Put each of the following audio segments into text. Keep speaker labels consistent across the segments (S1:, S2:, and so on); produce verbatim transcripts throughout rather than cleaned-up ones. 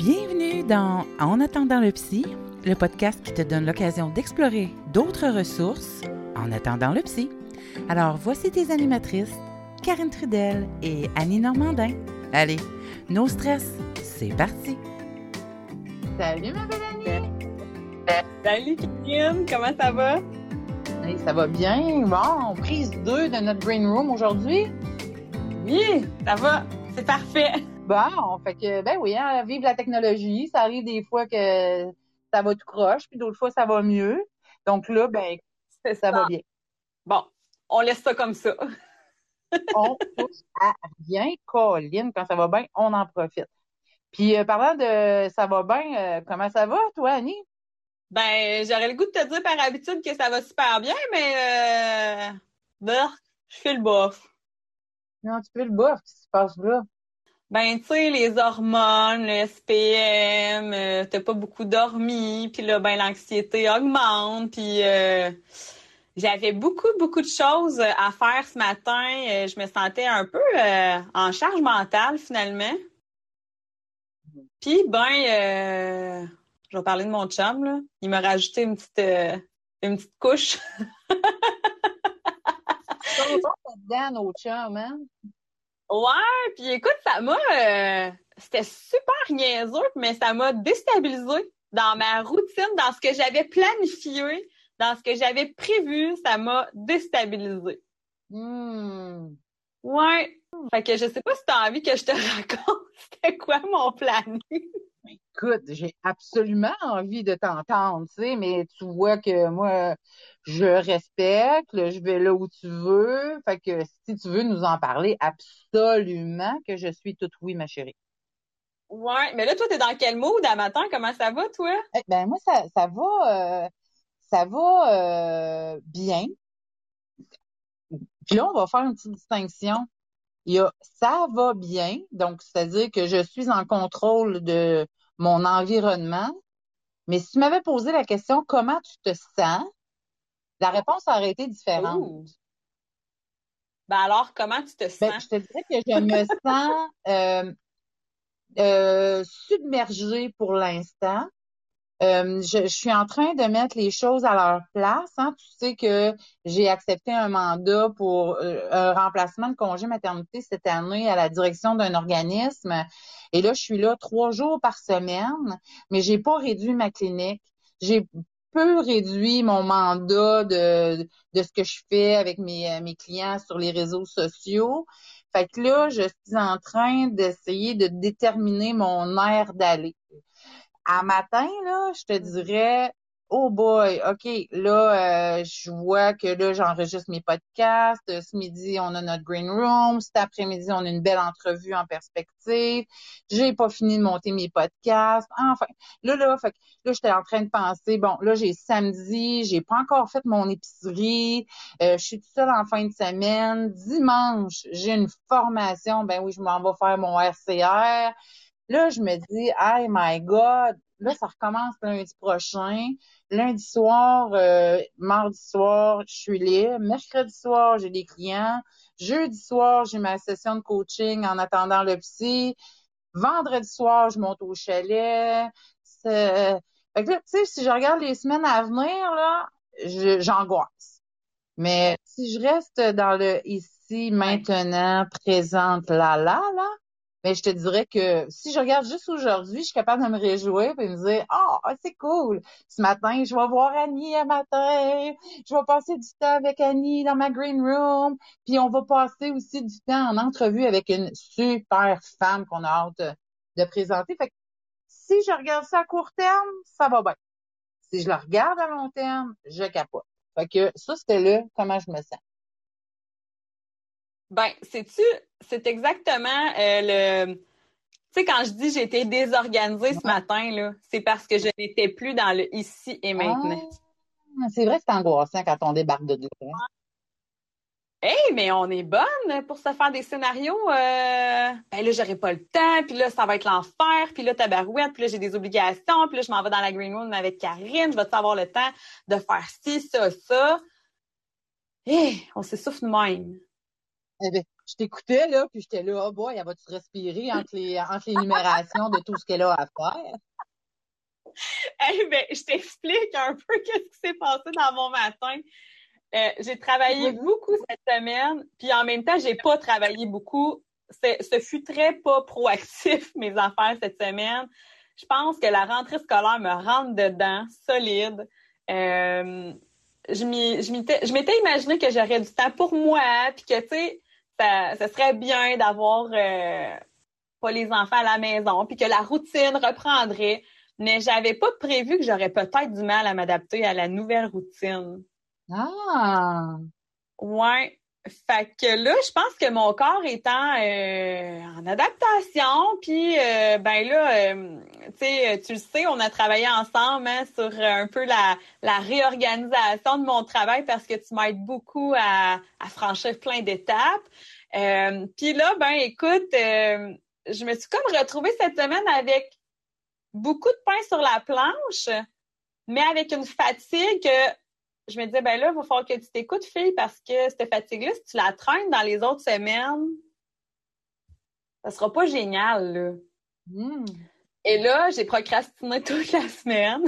S1: Bienvenue dans En attendant le psy, le podcast qui te donne l'occasion d'explorer d'autres ressources en attendant le psy. Alors, voici tes animatrices, Karine Trudel et Annie Normandin. Allez, no stress, c'est parti!
S2: Salut ma belle Annie!
S3: Salut Karine, comment ça va?
S2: Hey, ça va bien. Bon, prise deux de notre Green Room aujourd'hui.
S3: Oui, ça va, c'est parfait.
S2: Bon, fait que, ben oui, hein, vive la technologie. Ça arrive des fois que ça va tout croche, puis d'autres fois ça va mieux. Donc là, ben,
S3: c'est
S2: ça,
S3: ça
S2: va bien.
S3: Bon, on laisse ça comme ça.
S2: On touche à rien, Colline. Quand ça va bien, on en profite. Puis, euh, parlant de ça va bien, euh, comment ça va, toi, Annie?
S3: Ben, j'aurais le goût de te dire par habitude que ça va super bien, mais euh... ben, je fais le bof.
S2: Non, tu fais le bof, qu'est-ce qui se passe là?
S3: Ben, tu sais, les hormones, le S P M, euh, t'as pas beaucoup dormi, puis là, ben, l'anxiété augmente, puis euh, j'avais beaucoup, beaucoup de choses à faire ce matin. Euh, je me sentais un peu euh, en charge mentale, finalement. Puis, ben, euh, je vais parler de mon chum, là. Il m'a rajouté une petite, euh, une petite couche.
S2: Ils sont bons là-dedans, nos chums, hein?
S3: Ouais, puis écoute, ça m'a... euh, c'était super niaiseux, mais ça m'a déstabilisée dans ma routine, dans ce que j'avais planifié, dans ce que j'avais prévu. Ça m'a déstabilisée.
S2: Hmm.
S3: Ouais. Fait que je sais pas si t'as envie que je te raconte c'était quoi mon planning.
S2: Écoute, j'ai absolument envie de t'entendre, tu sais, mais tu vois que moi, je respecte, là, je vais là où tu veux. Fait que si tu veux nous en parler, absolument que je suis toute oui, ma chérie.
S3: Ouais, mais là, toi, t'es dans quel mood à matin? Comment ça va, toi?
S2: Eh ben moi, ça, ça va, euh, ça va euh, bien. Puis là, on va faire une petite distinction. Il y a ça va bien, donc c'est-à-dire que je suis en contrôle de mon environnement. Mais si tu m'avais posé la question comment tu te sens, la réponse aurait été différente.
S3: Ouh. Ben alors, comment tu te
S2: Ben,
S3: sens?
S2: je te dirais que je me sens euh, euh, submergée pour l'instant. Euh, je, je suis en train de mettre les choses à leur place. Hein. Tu sais que j'ai accepté un mandat pour euh, un remplacement de congé maternité cette année à la direction d'un organisme. Et là, je suis là trois jours par semaine, mais j'ai pas réduit ma clinique. J'ai peu réduit mon mandat de, de ce que je fais avec mes, mes clients sur les réseaux sociaux. Fait que là, je suis en train d'essayer de déterminer mon aire d'aller. À matin, là, je te dirais, oh boy, OK, là, euh, je vois que là, j'enregistre mes podcasts. Ce midi, on a notre green room. Cet après-midi, on a une belle entrevue en perspective. J'ai pas fini de monter mes podcasts. Enfin, là, là, fait que là, j'étais en train de penser, bon, là, j'ai samedi, j'ai pas encore fait mon épicerie. Euh, je suis toute seule en fin de semaine. Dimanche, j'ai une formation. Ben oui, je m'en vais faire mon R C R. Là, je me dis, hey my God, là, ça recommence lundi prochain. Lundi soir, euh, mardi soir, je suis libre. Mercredi soir, j'ai des clients. Jeudi soir, j'ai ma session de coaching en attendant le psy. Vendredi soir, je monte au chalet. C'est... Fait que là, tu sais, si je regarde les semaines à venir, là, je, j'angoisse. Mais si je reste dans le ici, maintenant, présente, là, là, là, ben, je te dirais que si je regarde juste aujourd'hui, je suis capable de me réjouir et me dire, ah, oh, c'est cool. Ce matin, je vais voir Annie un matin. Je vais passer du temps avec Annie dans ma green room. Puis on va passer aussi du temps en entrevue avec une super femme qu'on a hâte de, de présenter. Fait que si je regarde ça à court terme, ça va bien. Si je le regarde à long terme, je capote. Fait que ça, c'était là comment je me sens.
S3: Ben, sais-tu, c'est exactement euh, le... Tu sais, quand je dis j'ai été désorganisée ce matin, là, c'est parce que je n'étais plus dans le ici et maintenant.
S2: Ah, c'est vrai que c'est angoissant quand on débarque de là. Hein?
S3: Hey, mais on est bonne pour se faire des scénarios. Euh... Ben là, j'aurai pas le temps, puis là, ça va être l'enfer, puis là, tabarouette, puis là, j'ai des obligations, puis là, je m'en vais dans la green room avec Karine, je vais avoir le temps de faire ci, ça, ça. Hey, on s'essouffle nous-mêmes.
S2: Eh bien, je t'écoutais, là, puis j'étais là, oh boy, elle va-tu respirer entre les, entre les numérations de tout ce qu'elle a à faire?
S3: Eh ben, je t'explique un peu qu'est-ce qui s'est passé dans mon matin. Euh, j'ai travaillé
S2: Oui.
S3: beaucoup cette semaine, puis en même temps, j'ai pas travaillé beaucoup. C'est, ce fut très pas proactif, mes affaires cette semaine. Je pense que la rentrée scolaire me rentre dedans, solide. Euh, je, m'y, je, m'étais, je m'étais imaginé que j'aurais du temps pour moi, puis que, tu sais, ça, ça serait bien d'avoir euh, pas les enfants à la maison, puis que la routine reprendrait. Mais j'avais pas prévu que j'aurais peut-être du mal à m'adapter à la nouvelle routine.
S2: Ah!
S3: Ouais. Fait que là, je pense que mon corps étant euh, en adaptation, puis euh, ben là, euh, tu sais, tu le sais, on a travaillé ensemble hein, sur un peu la, la réorganisation de mon travail parce que tu m'aides beaucoup à, à franchir plein d'étapes. Euh, puis là, ben écoute, euh, je me suis comme retrouvée cette semaine avec beaucoup de pain sur la planche, mais avec une fatigue que je me disais, ben là, il va falloir que tu t'écoutes, fille, parce que cette fatigue-là, si tu la traînes dans les autres semaines, ça sera pas génial, là.
S2: Mm.
S3: Et là, j'ai procrastiné toute la semaine.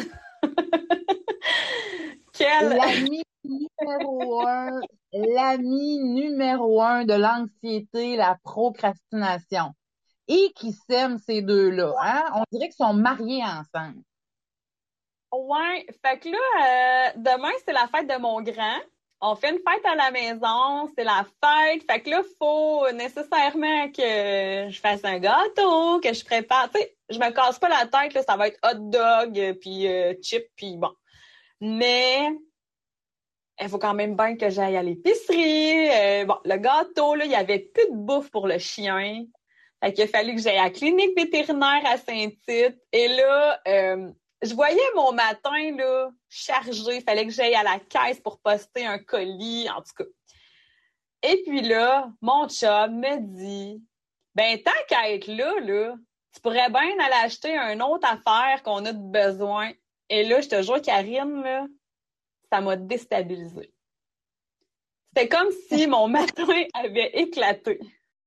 S3: Quelle...
S2: L'ami numéro un, l'ami numéro un de l'anxiété, la procrastination. Et qui s'aiment ces deux-là, hein? On dirait qu'ils sont mariés ensemble.
S3: Ouais, fait que là, euh, demain, c'est la fête de mon grand. On fait une fête à la maison, c'est la fête. Fait que là, faut nécessairement que je fasse un gâteau, que je prépare. Tu sais, je me casse pas la tête, là, ça va être hot dog, puis euh, chip, puis bon. Mais il faut quand même bien que j'aille à l'épicerie. Euh, bon, le gâteau, là, il y avait plus de bouffe pour le chien. Fait qu'il a fallu que j'aille à la clinique vétérinaire à Saint-Tite. Et là, euh, je voyais mon matin là chargé. Il fallait que j'aille à la caisse pour poster un colis, en tout cas. Et puis là, mon chum me dit, ben tant qu'à être là, là, tu pourrais bien aller acheter une autre affaire qu'on a de besoin. Et là, je te jure, Karine, là, ça m'a déstabilisée. C'était comme si mon matin avait éclaté.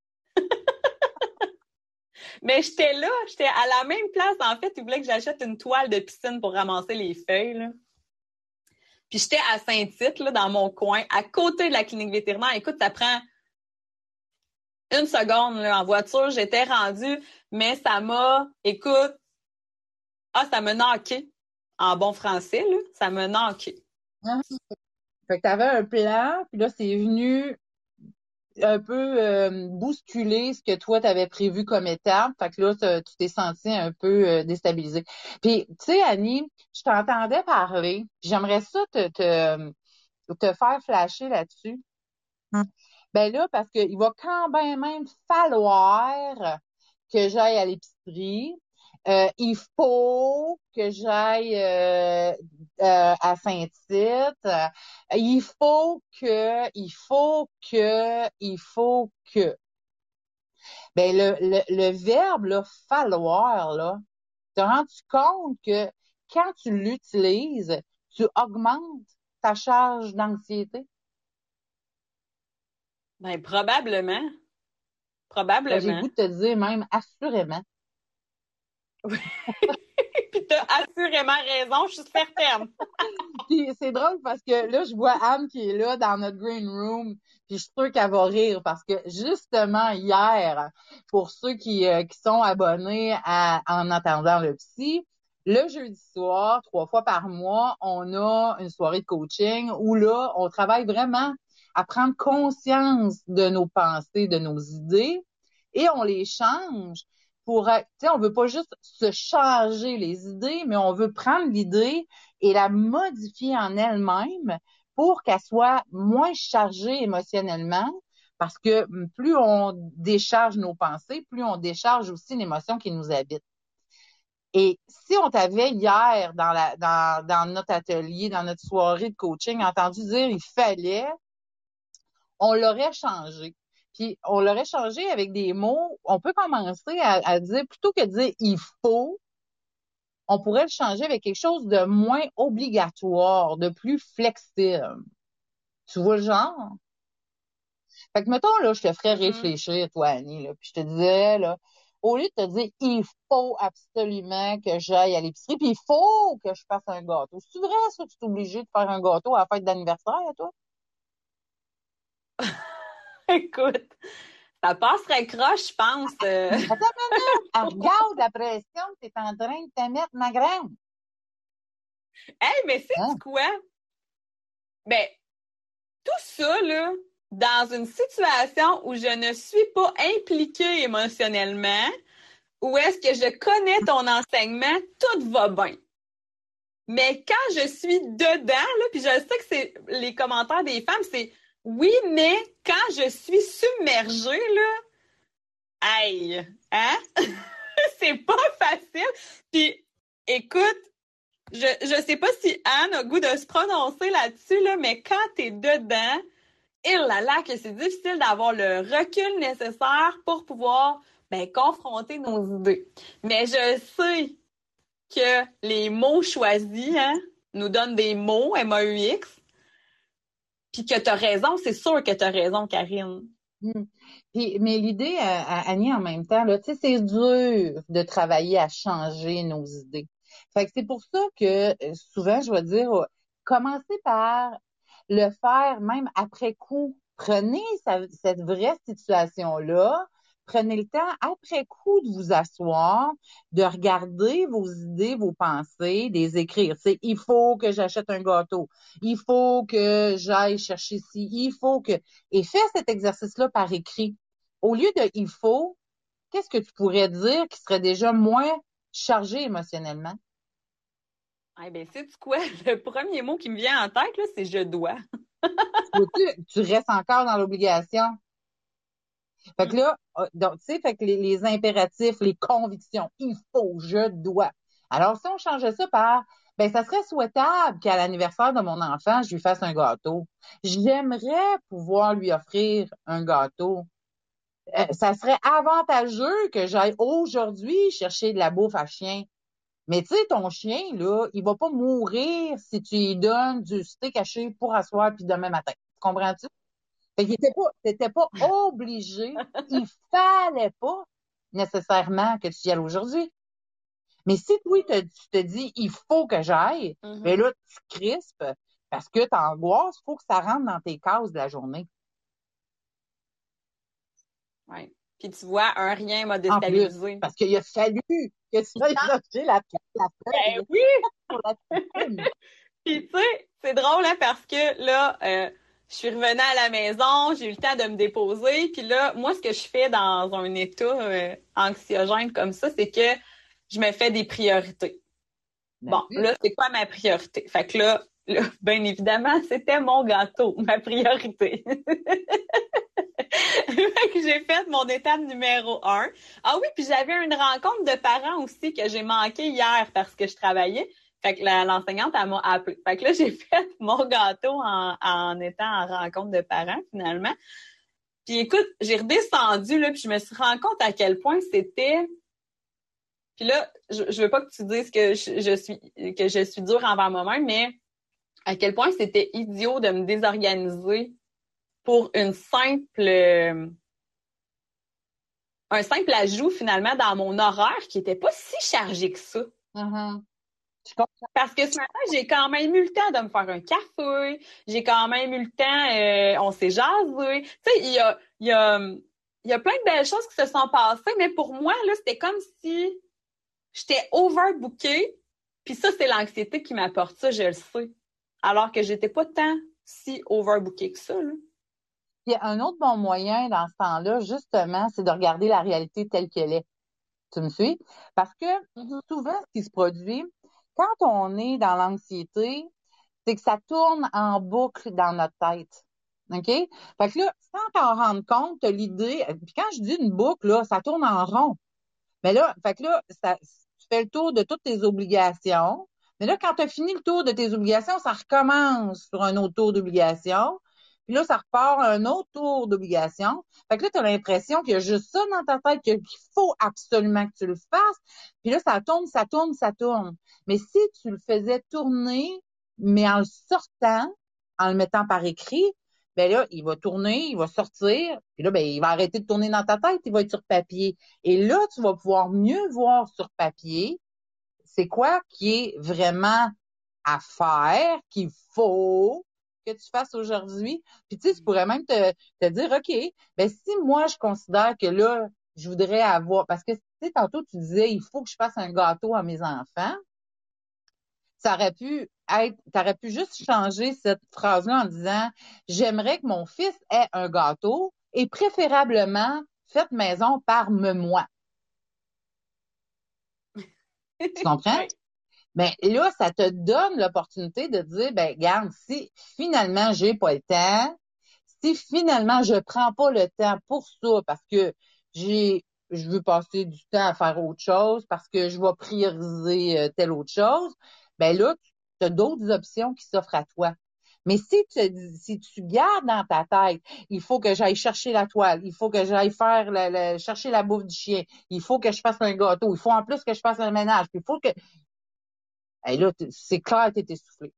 S3: Mais j'étais là, j'étais à la même place. En fait, ils voulaient que j'achète une toile de piscine pour ramasser les feuilles, là. Puis j'étais à Saint-Tite, là, dans mon coin, à côté de la clinique vétérinaire. Écoute, ça prend une seconde, là, en voiture. J'étais rendue, mais ça m'a, écoute, ah, ça m'a knocké. En bon français, là, ça m'a knocké.
S2: Hein? Fait que t'avais un plan, puis là, c'est venu un peu euh, bousculer ce que toi, t'avais prévu comme étape. Fait que là, tu t'es senti un peu euh, déstabilisé. Puis, tu sais, Annie, je t'entendais parler, puis j'aimerais ça te, te, te faire flasher là-dessus. Hum. Ben là, parce qu'il va quand même même falloir que j'aille à l'épicerie. Euh, il faut que j'aille euh, euh, à Saint-Tite. Euh, il faut que, il faut que, il faut que. Ben le, le, le verbe là, falloir là, te rends-tu compte que quand tu l'utilises, tu augmentes ta charge d'anxiété?
S3: Ben, probablement.
S2: Ben, j'ai le
S3: Probablement.
S2: goût de te dire même assurément.
S3: Puis t'as assurément raison, je suis certaine.
S2: Puis c'est drôle parce que là, je vois Anne qui est là dans notre green room, puis je suis sûre qu'elle va rire parce que justement hier, pour ceux qui, euh, qui sont abonnés à En attendant le psy, le jeudi soir, trois fois par mois, on a une soirée de coaching où là, on travaille vraiment à prendre conscience de nos pensées, de nos idées, et on les change pour, tu sais, on veut pas juste se changer les idées, mais on veut prendre l'idée et la modifier en elle-même pour qu'elle soit moins chargée émotionnellement, parce que plus on décharge nos pensées, plus on décharge aussi l'émotion qui nous habite. Et si on t'avait hier dans la dans, dans notre atelier, dans notre soirée de coaching, entendu dire il fallait, on l'aurait changé. Puis on l'aurait changé avec des mots, on peut commencer à, à dire, plutôt que de dire il faut, on pourrait le changer avec quelque chose de moins obligatoire, de plus flexible. Tu vois le genre? Fait que, mettons, là, je te ferais
S3: Mm.
S2: réfléchir, toi, Annie, là, puis je te dirais, là, au lieu de te dire, il faut absolument que j'aille à l'épicerie, puis il faut que je fasse un gâteau. C'est vrai, ça, que tu es obligé de faire un gâteau à la fête d'anniversaire, à toi?
S3: Écoute, ça passerait croche, je pense. euh.
S2: Attends une minute! Ah, regarde la pression que tu es en train de te mettre, ma grande.
S3: Hey, mais sais-tu
S2: Hein?
S3: quoi? Ben, tout ça, là, dans une situation où je ne suis pas impliquée émotionnellement, où est-ce que je connais ton enseignement, tout va bien. Mais quand je suis dedans, là, puis je sais que c'est les commentaires des femmes, c'est oui, mais quand je suis submergée, là, aïe, hein? C'est pas facile. Puis, écoute, je, je sais pas si Anne a le goût de se prononcer là-dessus, là, mais quand t'es dedans, il là là que c'est difficile d'avoir le recul nécessaire pour pouvoir ben, confronter nos idées. Mais je sais que les mots choisis hein, nous donnent des mots, M A U X, puis que t'as raison, c'est sûr que t'as raison, Karine.
S2: Hmm. Puis, mais l'idée, à, à Annie, en même temps, là, tu sais, c'est dur de travailler à changer nos idées. Fait que c'est pour ça que euh, souvent, je vais dire, euh, commencez par le faire même après coup. Prenez sa- cette vraie situation-là, prenez le temps après coup de vous asseoir, de regarder vos idées, vos pensées, des écrire. Tu sais, il faut que j'achète un gâteau, il faut que j'aille chercher ci, il faut que... Et fais cet exercice-là par écrit. Au lieu de il faut, qu'est-ce que tu pourrais dire qui serait déjà moins chargé émotionnellement?
S3: Eh bien, sais-tu quoi? Le premier mot qui me vient en tête, là, c'est je dois.
S2: Tu, tu restes encore dans l'obligation. Fait que là, euh, donc, tu sais, fait que les, les impératifs, les convictions, il faut, je dois. Alors, si on changeait ça par, ben, ça serait souhaitable qu'à l'anniversaire de mon enfant, je lui fasse un gâteau. J'aimerais pouvoir lui offrir un gâteau. Euh, ça serait avantageux que j'aille aujourd'hui chercher de la bouffe à chien. Mais tu sais, ton chien, là, il va pas mourir si tu lui donnes du steak haché pour asseoir puis demain matin. Tu comprends-tu? Fait qu'il était pas, t'étais pas obligé. Il fallait pas nécessairement que tu y ailles aujourd'hui. Mais si toi, te- tu te dis, il faut que j'aille,
S3: Mhm.
S2: ben là, tu crispes parce que t'angoisses, il faut que ça rentre dans tes cases de la journée.
S3: Ouais. Puis tu vois, un rien m'a
S2: En plus,
S3: déstabilisé.
S2: parce qu'il a fallu que tu ailles chercher la, la
S3: Ben
S2: feuille
S3: oui!
S2: pour la cuisine.
S3: Puis tu sais, c'est drôle hein, parce que là, euh, je suis revenue à la maison, j'ai eu le temps de me déposer. Puis là, moi, ce que je fais dans un état euh, anxiogène comme ça, c'est que je me fais des priorités.
S2: Ben
S3: Bon,
S2: oui.
S3: là, c'est quoi ma priorité? Fait que là, là bien évidemment, c'était mon gâteau, ma priorité. Fait que j'ai fait mon étape numéro un. Ah oui, puis j'avais une rencontre de parents aussi que j'ai manqué hier parce que je travaillais. Fait que la- l'enseignante, elle m'a appelé. Fait que là, j'ai fait mon gâteau en, en étant en rencontre de parents, finalement. Puis écoute, j'ai redescendu, là, puis je me suis rendu compte à quel point c'était... Puis là, je, je veux pas que tu dises que je, je suis que je suis dure envers moi-même, mais à quel point c'était idiot de me désorganiser pour une simple... euh, un simple ajout finalement dans mon horaire qui était pas si chargé que ça.
S2: Mhm. Je comprends.
S3: Parce que ce matin, j'ai quand même eu le temps de me faire un café, j'ai quand même eu le temps, euh, on s'est jasé. Tu sais, il y a, il y a, il y a plein de belles choses qui se sont passées, mais pour moi, là, c'était comme si j'étais overbookée. Puis ça, c'est l'anxiété qui m'apporte ça, je le sais. Alors que j'étais pas tant si overbookée que ça, là.
S2: Puis un autre bon moyen dans ce temps-là, justement, c'est de regarder la réalité telle qu'elle est. Tu me suis? Parce que
S3: Mhm.
S2: souvent, ce qui se produit, quand on est dans l'anxiété, c'est que ça tourne en boucle dans notre tête. OK? Fait que là, sans t'en rendre compte, t'as l'idée, puis quand je dis une boucle, là, ça tourne en rond. Mais là, fait que là, ça, tu fais le tour de toutes tes obligations. Mais là, quand tu as fini le tour de tes obligations, ça recommence sur un autre tour d'obligations. Puis là, ça repart à un autre tour d'obligations. Fait que là, tu as l'impression qu'il y a juste ça dans ta tête, qu'il faut absolument que tu le fasses. Puis là, ça tourne, ça tourne, ça tourne. Mais si tu le faisais tourner, mais en le sortant, en le mettant par écrit, ben là, il va tourner, il va sortir, puis là, ben, il va arrêter de tourner dans ta tête, il va être sur papier. Et là, tu vas pouvoir mieux voir sur papier c'est quoi qui est vraiment à faire, qu'il faut que tu fasses aujourd'hui. Puis tu sais, tu pourrais même te, te dire, OK, ben si moi, je considère que là, je voudrais avoir, parce que tu sais, tantôt, tu disais, il faut que je fasse un gâteau à mes enfants. Ça aurait pu être, t'aurais pu juste changer cette phrase-là en disant, j'aimerais que mon fils ait un gâteau et préférablement fait maison par me moi. Tu comprends?
S3: Oui.
S2: Mais là, ça te donne l'opportunité de dire, ben, regarde, si finalement j'ai pas le temps, si finalement je prends pas le temps pour ça parce que j'ai, je veux passer du temps à faire autre chose, parce que je vais prioriser euh, telle autre chose, ben là, tu as d'autres options qui s'offrent à toi. Mais si tu, si tu gardes dans ta tête, il faut que j'aille chercher la toile, il faut que j'aille faire le, le- chercher la bouffe du chien, il faut que je fasse un gâteau, il faut en plus que je fasse le ménage, puis il faut que hey, là, c'est clair que t'es essoufflé.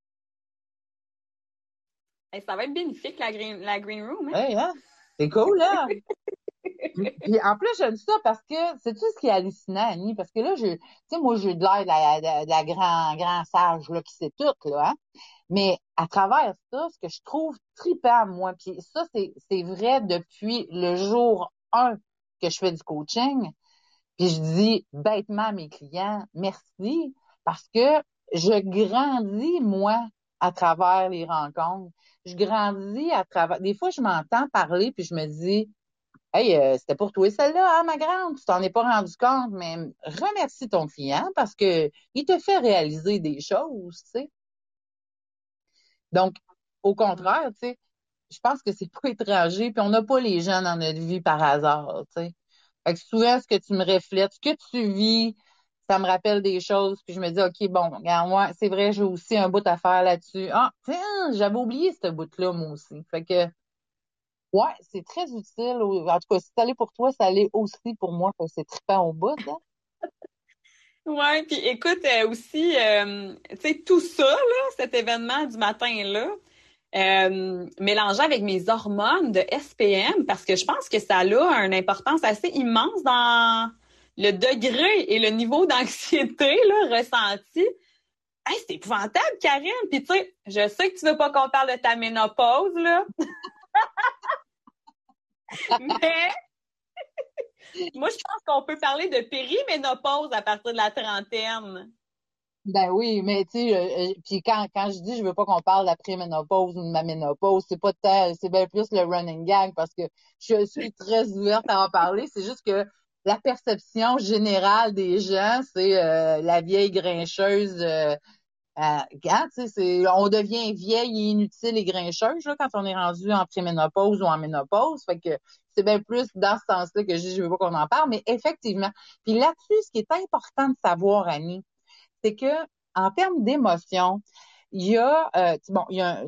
S3: Hey, ça va être bénéfique, la green, la green room, hein?
S2: Hey, hein? C'est cool, là. Puis en plus, j'aime ça parce que c'est tout ce qui est hallucinant, Annie, parce que là, je, tu sais, moi, j'ai de l'air de la, de, de la grand, grand sage, là, qui sait tout, là, hein? Mais à travers ça, ce que je trouve trippant, moi, puis ça, c'est, c'est vrai depuis le jour un que je fais du coaching, puis je dis bêtement à mes clients, merci, parce que je grandis, moi, à travers les rencontres. Je grandis à travers... Des fois, je m'entends parler, puis je me dis, hey, euh, c'était pour toi celle-là, hein, ma grande? Tu t'en es pas rendu compte, mais remercie ton client parce que il te fait réaliser des choses, tu sais. Donc, au contraire, tu sais, je pense que c'est pas étranger, puis on n'a pas les gens dans notre vie par hasard, tu sais. Fait que souvent, ce que tu me reflètes, ce que tu vis, ça me rappelle des choses, puis je me dis, OK, bon, regarde, moi, c'est vrai, j'ai aussi un bout à faire là-dessus. Ah, tiens, j'avais oublié ce bout-là, moi aussi. Fait que, ouais, c'est très utile. En tout cas, si ça allait pour toi, ça allait aussi pour moi, parce que c'est trippant au bout, hein.
S3: Ouais, puis écoute, euh, aussi, euh, tu sais, tout ça, là, cet événement du matin-là, euh, mélangé avec mes hormones de S P M, parce que je pense que ça a une importance assez immense dans le degré et le niveau d'anxiété, là, ressenti. Hey, c'est épouvantable, Karine! Puis tu sais, je sais que tu veux pas qu'on parle de ta ménopause, là, mais moi, je pense qu'on peut parler de périménopause à partir de la trentaine.
S2: Ben oui, mais tu sais, euh, euh, puis quand, quand je dis je veux pas qu'on parle de la préménopause ou de ma ménopause, c'est pas tant, c'est bien plus le running gag parce que je suis très ouverte à en parler. C'est juste que la perception générale des gens, c'est euh, la vieille grincheuse. Euh, euh, quand, tu sais, c'est, on devient vieille et inutile et grincheuse là, quand on est rendu en préménopause ou en ménopause. Fait que c'est bien plus dans ce sens-là que je dis je veux pas qu'on en parle, mais effectivement. Puis là-dessus, ce qui est important de savoir, Annie, c'est que en termes d'émotion, il y a euh, bon, il y a un,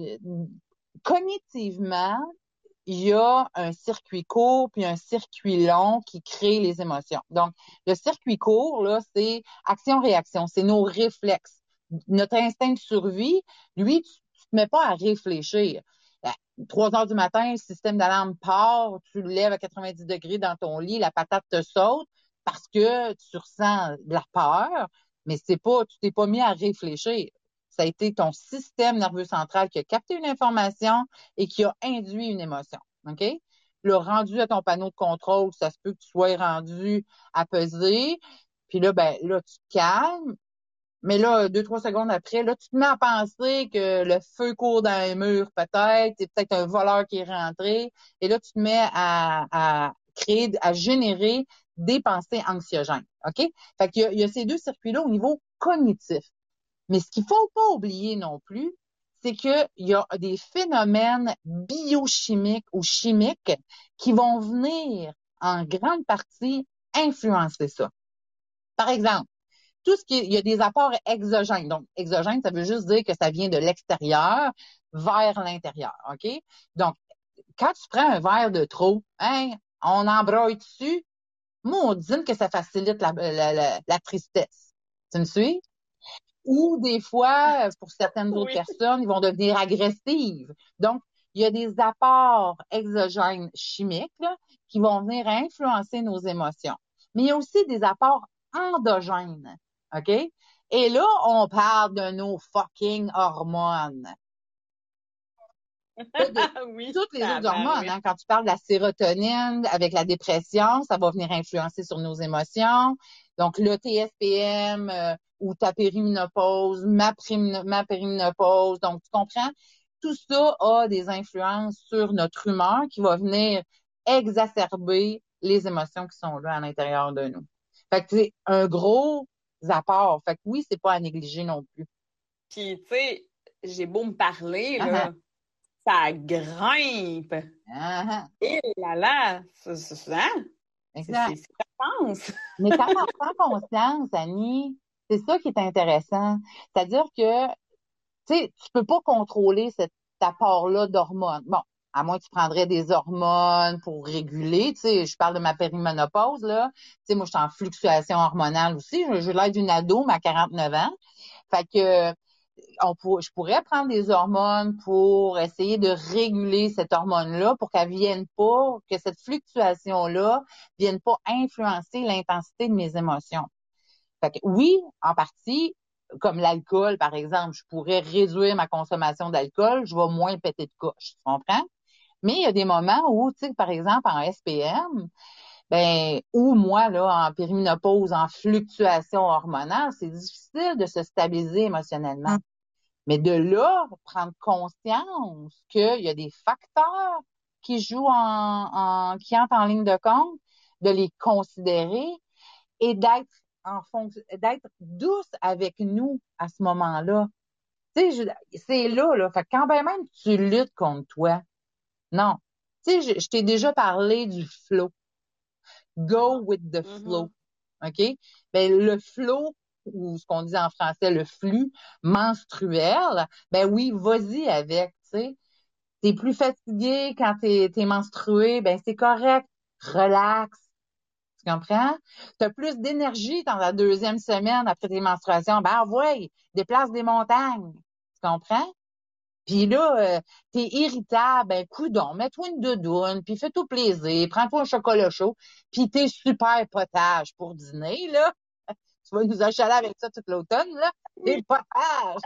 S2: cognitivement, il y a un circuit court puis un circuit long qui crée les émotions. Donc, le circuit court, là, c'est action-réaction, c'est nos réflexes. Notre instinct de survie, lui, tu, tu te mets pas à réfléchir. À trois heures du matin, le système d'alarme part, tu le lèves à quatre-vingt-dix degrés dans ton lit, la patate te saute parce que tu ressens de la peur, mais c'est pas, tu t'es pas mis à réfléchir. Ça a été ton système nerveux central qui a capté une information et qui a induit une émotion. OK? Le rendu à ton panneau de contrôle, ça se peut que tu sois rendu à peser. Puis là, ben, là, tu te calmes. Mais là, deux, trois secondes après, là, tu te mets à penser que le feu court dans les murs, peut-être. C'est peut-être un voleur qui est rentré. Et là, tu te mets à, à créer, à générer des pensées anxiogènes. OK? Fait qu'il y a, il y a ces deux circuits-là au niveau cognitif. Mais ce qu'il faut pas oublier non plus, c'est qu'il y a des phénomènes biochimiques ou chimiques qui vont venir en grande partie influencer ça. Par exemple, tout ce qui est, il y a des apports exogènes. Donc, exogène, ça veut juste dire que ça vient de l'extérieur vers l'intérieur, OK? Donc, quand tu prends un verre de trop, hein, on embrouille dessus, moi, on dit que ça facilite la, la, la, la tristesse. Tu me suis? Ou des fois, pour certaines autres
S3: Oui.
S2: personnes, ils vont devenir agressives. Donc, il y a des apports exogènes chimiques là, qui vont venir influencer nos émotions. Mais il y a aussi des apports endogènes, OK? Et là, on parle de nos fucking hormones. De,
S3: Oui,
S2: toutes les autres hormones,
S3: tabarouette.
S2: hein, quand tu parles de la sérotonine, avec la dépression, ça va venir influencer sur nos émotions. Donc, le T S P M euh, ou ta périménopause, ma, périmino- ma périménopause. Donc, tu comprends? Tout ça a des influences sur notre humeur qui va venir exacerber les émotions qui sont là à l'intérieur de nous. Fait que c'est un gros apport. Fait que oui, c'est pas à négliger non plus.
S3: Puis, tu sais, j'ai beau me parler,
S2: Ah,
S3: là, ça grimpe.
S2: ah, ah,
S3: Et là là, c'est c'est- hein? C'est
S2: exact.
S3: c'est- c'est intense.
S2: Mais quand on prend conscience, Annie, c'est ça qui est intéressant. C'est-à-dire que, tu sais, tu peux pas contrôler cet apport-là d'hormones. Bon, à moins que tu prendrais des hormones pour réguler, tu sais, je parle de ma périménopause, là. Tu sais, moi, je suis en fluctuation hormonale aussi. Je, je l'aide d'une ado, mais à quarante-neuf ans. Fait que, on pour, je pourrais prendre des hormones pour essayer de réguler cette hormone-là pour qu'elle vienne pas, que cette fluctuation-là vienne pas influencer l'intensité de mes émotions. Fait que oui, en partie, comme l'alcool, par exemple, je pourrais réduire ma consommation d'alcool, je vais moins péter de coche, tu comprends? Mais il y a des moments où, tu sais, par exemple, en S P M, ben, ou moi, là, en périménopause, en fluctuation hormonale, c'est difficile de se stabiliser émotionnellement. Mais de là, prendre conscience qu'il y a des facteurs qui jouent en, en, qui entrent en ligne de compte, de les considérer et d'être en fonction, d'être douce avec nous à ce moment-là. Tu sais, je- c'est là, là. Fait que quand ben même tu luttes contre toi, non. Tu sais, je, je t'ai déjà parlé du flow. Go with the flow.
S3: Mhm.
S2: OK? Ben, le flow, ou ce qu'on dit en français, le flux menstruel, ben oui, vas-y avec, tu sais. T'es plus fatigué quand t'es, t'es menstrué, ben c'est correct. Relax. Tu comprends? T'as plus d'énergie dans la deuxième semaine après tes menstruations. Ben, ouais, déplace des montagnes. Tu comprends? Puis là, euh, t'es irritable, ben coudonc, mets-toi une doudoune, puis fais-toi plaisir, prends-toi un chocolat chaud, puis t'es super potage pour dîner, là. Tu vas nous achaler avec ça toute l'automne, là. T'es
S3: Oui,
S2: potage.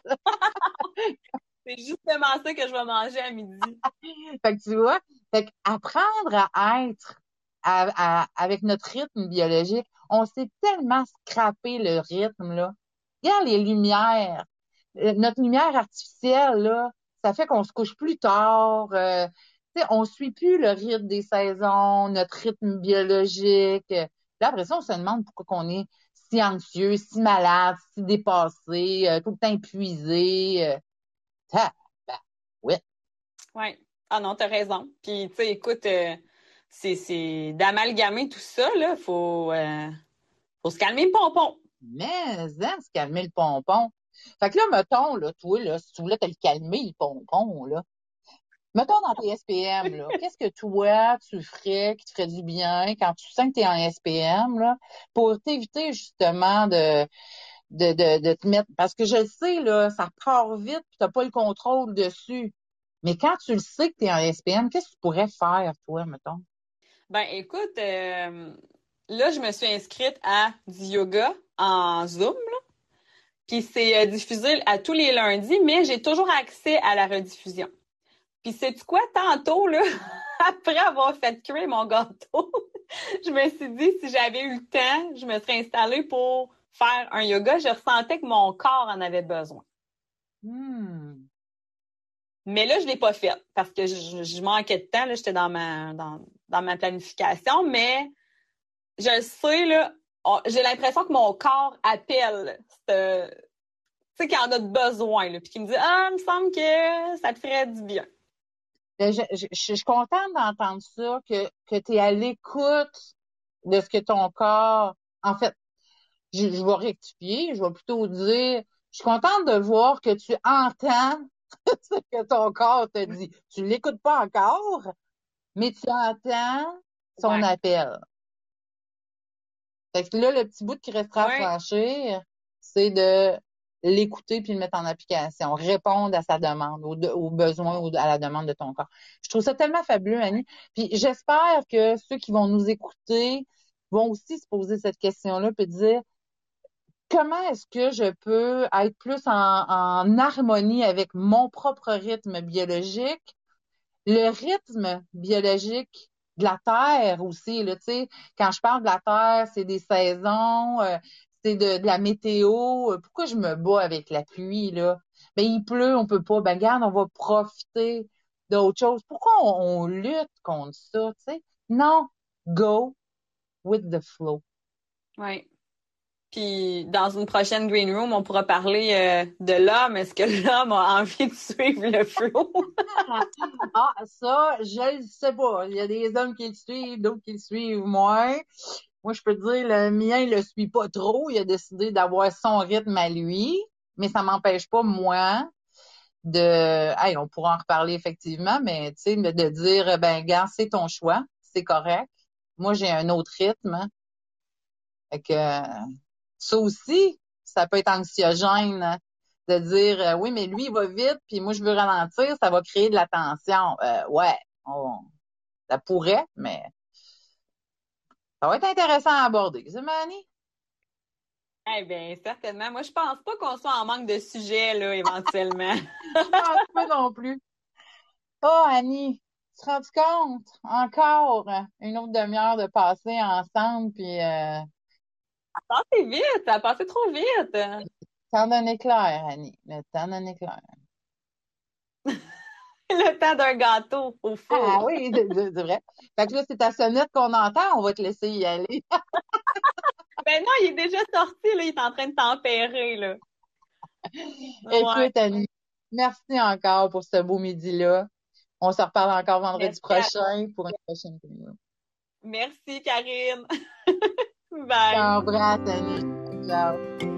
S3: c'est justement ça que je vais manger à midi.
S2: Fait que tu vois, fait qu'apprendre à être à- à- avec notre rythme biologique, on s'est tellement scrappé le rythme, là. Regarde les lumières. Euh, Notre lumière artificielle, là, ça fait qu'on se couche plus tard. Euh, tu sais, on suit plus le rythme des saisons, notre rythme biologique. Là, après ça, on se demande pourquoi qu'on est si anxieux, si malade, si dépassé, euh, tout le temps épuisé. Euh, ah, ben, ouais.
S3: Ouais. Ah non, t'as raison. Puis, tu sais, écoute, euh, c'est, c'est d'amalgamer tout ça, là, faut, euh, faut se calmer le pompon.
S2: Mais, hein, se calmer le pompon. Fait que là, mettons, là, toi, là, si tu voulais te le calmer, le pompon, là, mettons dans tes S P M, là, qu'est-ce que toi, tu ferais qui te ferait du bien quand tu sens que tu es en S P M, là, pour t'éviter justement de, de, de, de te mettre, parce que je le sais, là, ça part vite puis t'as pas le contrôle dessus. Mais quand tu le sais que tu es en S P M, qu'est-ce que tu pourrais faire, toi, mettons?
S3: Ben, écoute, euh, là, je me suis inscrite à du yoga en Zoom, là. Puis c'est euh, diffusé à tous les lundis, mais j'ai toujours accès à la rediffusion. Puis sais-tu quoi, tantôt, là, après avoir fait cuire mon gâteau, je me suis dit, si j'avais eu le temps, je me serais installée pour faire un yoga. Je ressentais que mon corps en avait besoin.
S2: Hmm.
S3: Mais là, je l'ai pas fait parce que je, je manquais de temps. Là, j'étais dans ma dans, dans ma planification, mais je le sais, là, on- j'ai l'impression que mon corps appelle. ce- Tu sais, qu'il en a besoin, là, puis qu'il me dit, ah, il me semble que ça te ferait du bien.
S2: Ben, Je, je, je suis contente d'entendre ça, que, que tu es à l'écoute de ce que ton corps. En fait, je, je vais rectifier, je vais plutôt dire, je suis contente de voir que tu entends ce que ton corps te dit. Tu l'écoutes pas encore, mais tu entends son
S3: Ouais.
S2: appel. Fait que là, le petit bout qui restera à
S3: Ouais.
S2: franchir, c'est de l'écouter puis le mettre en application, répondre à sa demande, aux, aux besoins ou à la demande de ton corps. Je trouve ça tellement fabuleux, Annie. Puis j'espère que ceux qui vont nous écouter vont aussi se poser cette question-là puis dire comment est-ce que je peux être plus en, en harmonie avec mon propre rythme biologique, le rythme biologique de la Terre aussi, là, tu sais, quand je parle de la Terre, c'est des saisons, euh, c'est de, de la météo. Pourquoi je me bats avec la pluie, là? Ben, il pleut, on peut pas. Ben, regarde, on va profiter d'autre chose. Pourquoi on, on lutte contre ça, tu sais? Non, go with the flow.
S3: Oui. Puis dans une prochaine Green Room, on pourra parler euh, de l'homme. Est-ce que l'homme a envie de suivre le flow?
S2: Ah, ça, je le sais pas. Il y a des hommes qui le suivent, d'autres qui le suivent moins. Moi, je peux te dire, le mien, il le suit pas trop. Il a décidé d'avoir son rythme à lui, mais ça m'empêche pas, moi, de... Hey, on pourra en reparler effectivement, mais tu sais, de dire, ben, gars, c'est ton choix, c'est correct. Moi, j'ai un autre rythme. Hein. Fait que ça aussi, ça peut être anxiogène hein, de dire, euh, oui, mais lui, il va vite, puis moi, je veux ralentir, ça va créer de la tension. Euh, ouais, on... ça pourrait, mais ça va être intéressant à aborder. C'est Mani?
S3: Eh bien, certainement. Moi, je pense pas qu'on soit en manque de sujets, là, éventuellement.
S2: Je pense pas non plus. Oh, Annie, tu te rends compte? Encore une autre demi-heure de passer ensemble, puis euh,
S3: Ça a passé vite, ça a passé trop vite.
S2: le temps d'un éclair, Annie. Le temps d'un éclair.
S3: Le temps d'un gâteau au
S2: Ah
S3: four.
S2: oui, c'est c'est vrai. Fait que là, c'est ta sonnette qu'on entend, on va te laisser y aller.
S3: Ben non, il est déjà sorti, là, il est en train de tempérer, là. Ouais.
S2: Écoute, Annie, merci encore pour ce beau midi-là. On se reparle encore vendredi
S3: Merci, à-
S2: prochain pour une prochaine vidéo.
S3: Merci, Karine.
S2: Je
S3: Bye.
S2: t'embrasse, Annie. Ciao.